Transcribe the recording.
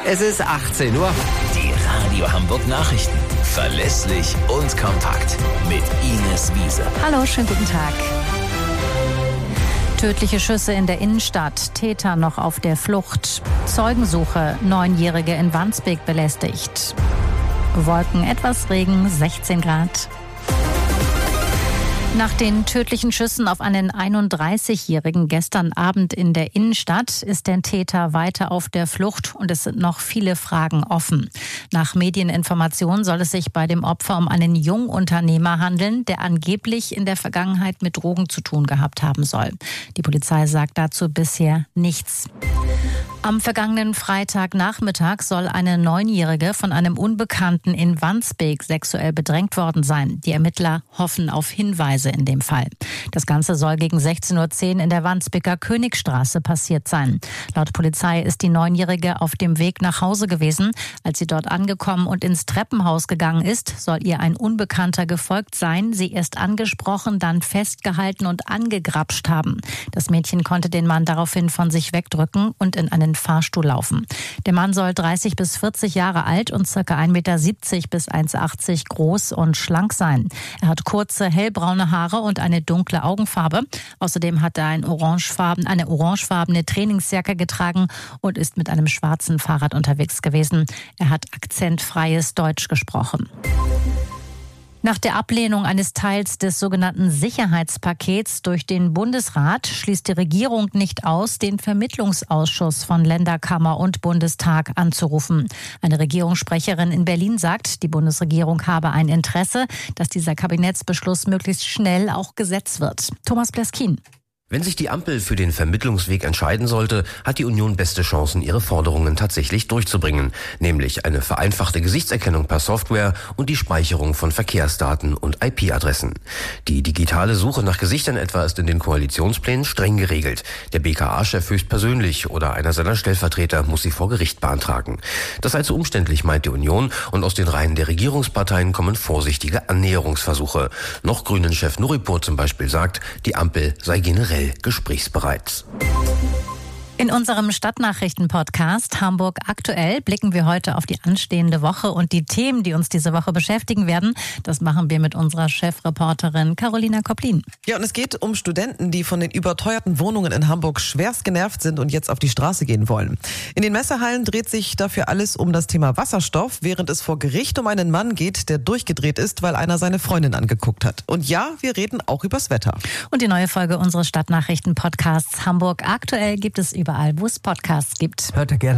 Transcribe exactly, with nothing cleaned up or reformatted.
Es ist achtzehn Uhr. Die Radio Hamburg Nachrichten. Verlässlich und kompakt. Mit Ines Wiese. Hallo, schönen guten Tag. Tödliche Schüsse in der Innenstadt. Täter noch auf der Flucht. Zeugensuche. Neunjährige in Wandsbek belästigt. Wolken, etwas Regen, sechzehn Grad. Nach den tödlichen Schüssen auf einen einunddreißigjährigen gestern Abend in der Innenstadt ist der Täter weiter auf der Flucht und es sind noch viele Fragen offen. Nach Medieninformationen soll es sich bei dem Opfer um einen Jungunternehmer handeln, der angeblich in der Vergangenheit mit Drogen zu tun gehabt haben soll. Die Polizei sagt dazu bisher nichts. Am vergangenen Freitagnachmittag soll eine Neunjährige von einem Unbekannten in Wandsbek sexuell bedrängt worden sein. Die Ermittler hoffen auf Hinweise in dem Fall. Das Ganze soll gegen sechzehn Uhr zehn in der Wandsbeker Königstraße passiert sein. Laut Polizei ist die Neunjährige auf dem Weg nach Hause gewesen. Als sie dort angekommen und ins Treppenhaus gegangen ist, soll ihr ein Unbekannter gefolgt sein, sie erst angesprochen, dann festgehalten und angegrapscht haben. Das Mädchen konnte den Mann daraufhin von sich wegdrücken und in einen Fahrstuhl laufen. Der Mann soll dreißig bis vierzig Jahre alt und ca. ein Meter siebzig bis eins Meter achtzig groß und schlank sein. Er hat kurze, hellbraune Haare und eine dunkle Augenfarbe. Außerdem hat er ein orangefarben, eine orangefarbene Trainingsjacke getragen und ist mit einem schwarzen Fahrrad unterwegs gewesen. Er hat akzentfreies Deutsch gesprochen. Nach der Ablehnung eines Teils des sogenannten Sicherheitspakets durch den Bundesrat schließt die Regierung nicht aus, den Vermittlungsausschuss von Länderkammer und Bundestag anzurufen. Eine Regierungssprecherin in Berlin sagt, die Bundesregierung habe ein Interesse, dass dieser Kabinettsbeschluss möglichst schnell auch Gesetz wird. Thomas Bleskin. Wenn sich die Ampel für den Vermittlungsweg entscheiden sollte, hat die Union beste Chancen, ihre Forderungen tatsächlich durchzubringen, nämlich eine vereinfachte Gesichtserkennung per Software und die Speicherung von Verkehrsdaten und I P-Adressen. Die digitale Suche nach Gesichtern etwa ist in den Koalitionsplänen streng geregelt. Der B K A-Chef höchstpersönlich oder einer seiner Stellvertreter muss sie vor Gericht beantragen. Das sei zu umständlich, meint die Union, und aus den Reihen der Regierungsparteien kommen vorsichtige Annäherungsversuche. Noch Grünen-Chef Nuripur zum Beispiel sagt, die Ampel sei generell gesprächsbereit. In unserem Stadtnachrichten-Podcast Hamburg aktuell blicken wir heute auf die anstehende Woche und die Themen, die uns diese Woche beschäftigen werden. Das machen wir mit unserer Chefreporterin Carolina Koplin. Ja, und es geht um Studenten, die von den überteuerten Wohnungen in Hamburg schwerst genervt sind und jetzt auf die Straße gehen wollen. In den Messehallen dreht sich dafür alles um das Thema Wasserstoff, während es vor Gericht um einen Mann geht, der durchgedreht ist, weil einer seine Freundin angeguckt hat. Und ja, wir reden auch übers Wetter. Und die neue Folge unseres Stadtnachrichten-Podcasts Hamburg aktuell gibt es überall, wo es Podcasts gibt. Hört ihr gerne.